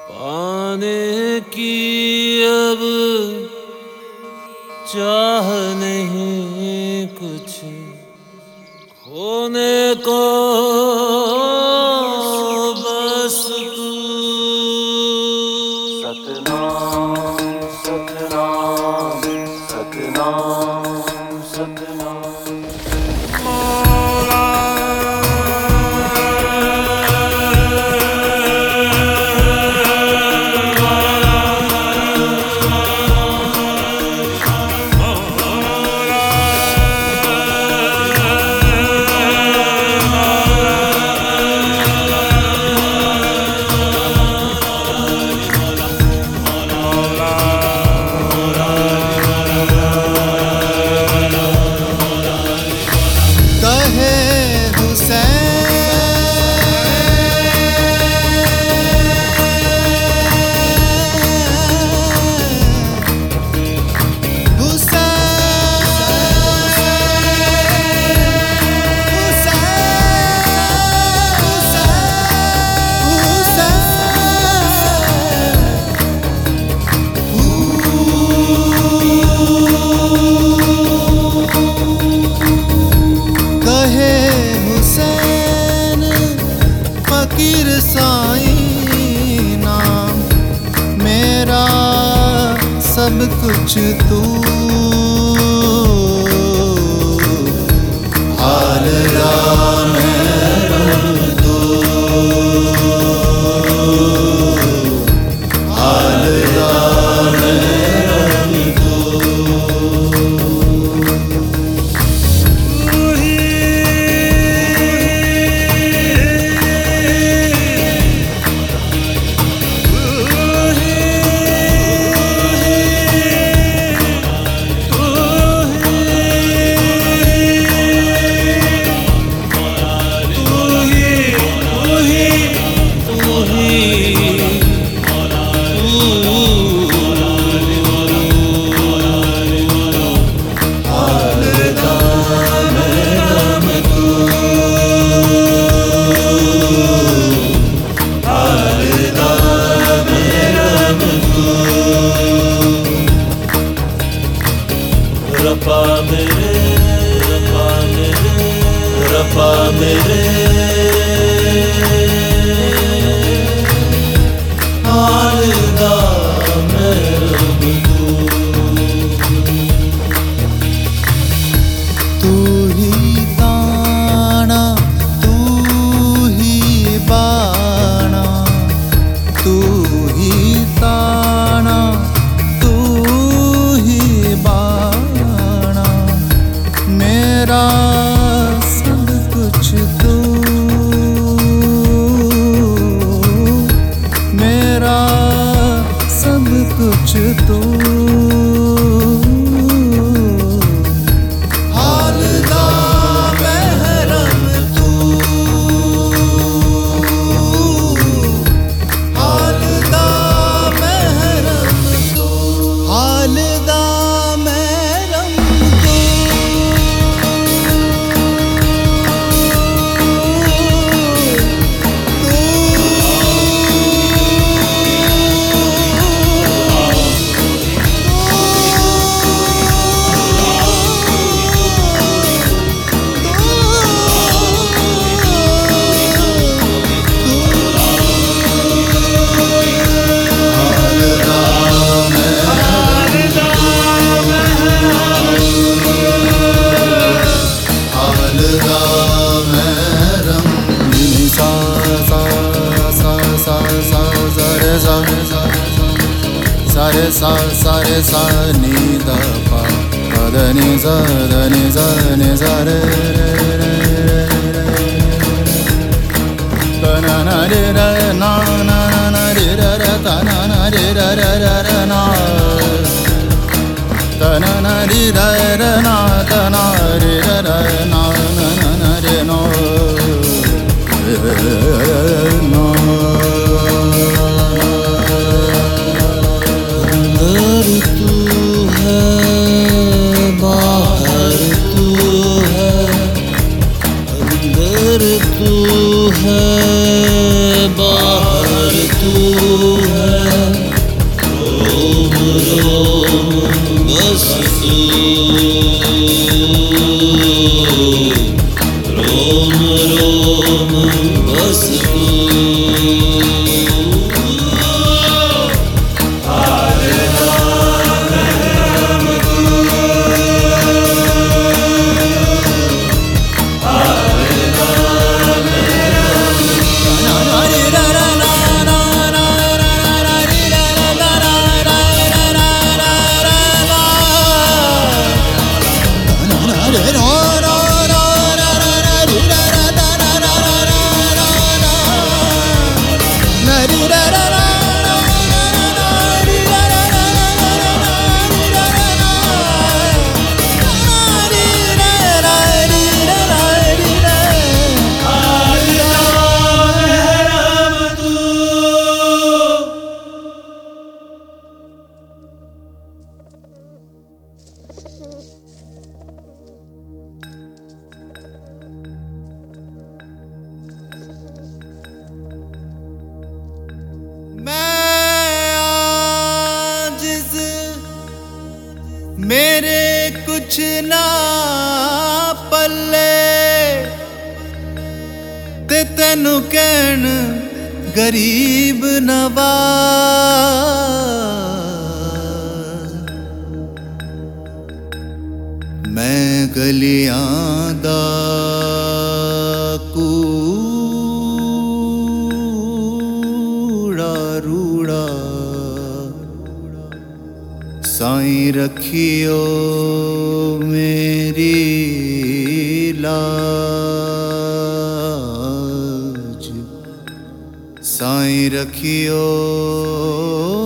पाने की अब चाह नहीं कुछ, खोने को बस तू। सतनाम सतनाम सतनाम सतनाम। फकीर साईं नाम मेरा सब कुछ तू। हाल राम तू, हाल राम तू। रब्बा मेरे, रब्बा मेरे, रब्बा मेरे, हाल दा महरम तू ही ताना, तू ही बाना, तू ही ताना, तू ही बाना, मेरा सब कुछ तू, मेरा सब कुछ तू। हाल दा महरम तू, हाल दा महरम तू, हाल दा महरम तू। सारे सा सारे सा नी द पा द नि सा द नि सा नि सा रे रे ना ना रे रे ना ना ना रे रे रे ता ना ना रे रे रे रे ना ता ना ना रे रे रे ना ता ना रे रे रे ना ना ना रे नो नो। अंदर तू है, बाहर तू है, अंदर तू है, बाहर तू है। राम बस तू मेरे कुछ ना पल्ले ते तेनू कहन गरीब नवाज मैं गलियां दा कूड़ा रूड़ा साईं रखियो मेरी लाज साईं रखियो